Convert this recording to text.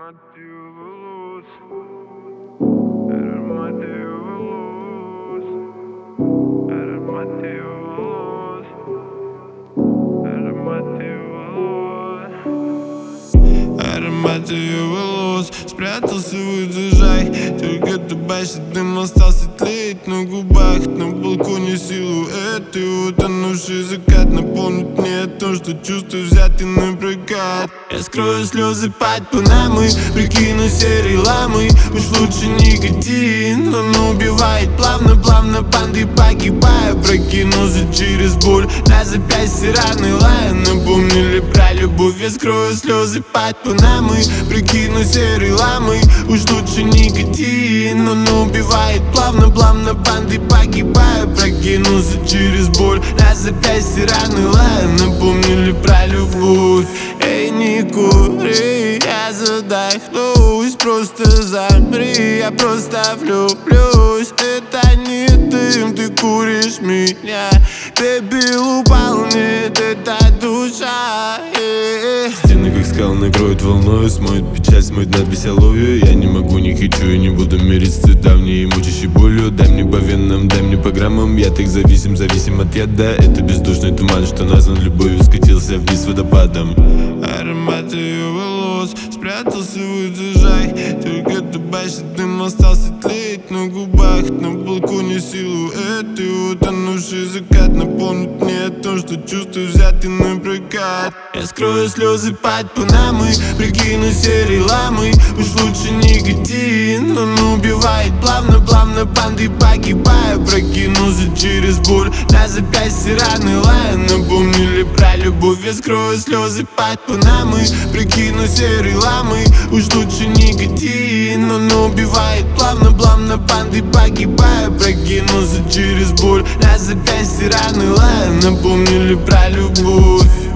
Аромат ее волос спрятался в удержай. Только табачный дым остался тлеять на губах. На балконе силуэт и утонувший закат напомнит мне о том, что чувства взяты на прокат. Я скрою слезы под панамой, прикину серой ламой. Уж лучше никотин, он убивает плавно-плавно, банды погибая. Прокинулся через боль на запястье раны лая. Напомнили про любовь. Я скрою слезы под панамой, прикину серой ламой. Уж лучше никотин, он убивает плавно-плавно, банды погибая. Прокинулся через боль на запястье раны лая. Напомнили про любовь. Эй, не кури, я задохнусь. Просто замри, я просто влюблюсь. Это не дым, ты куришь меня. Пепел упал, нет, это душа. Стены как скал накроют волной, смоет печаль, смоет надпись о лове. Я не могу, не хочу и не буду мириться с давней и мучащей болью. Дай мне по венам, дай мне по граммам. Я так зависим от яда. Это бездушный туман, что назван любовью, скатился вниз водопадом. Аромат ее волос спрятался в удержай. Только табачный дым остался тлеять на губах. На балконе силуэт и утонувший закат напомнит мне о том, что чувства взяты на прокат. Я скрою слезы под панамой, прикину серой ламой. Уж лучше никотин, он убивает плавно-плавно, банды погибая. Прокинулся через боль на запястье раны лая. Напомнили про любовь. Я скрою слезы под панамой, прикину серой ламой. Уж лучше никотин, он убивает плавно-плавно, банды погибая. Прокинулся через боль на запястье раны лая. Напомнили про любовь.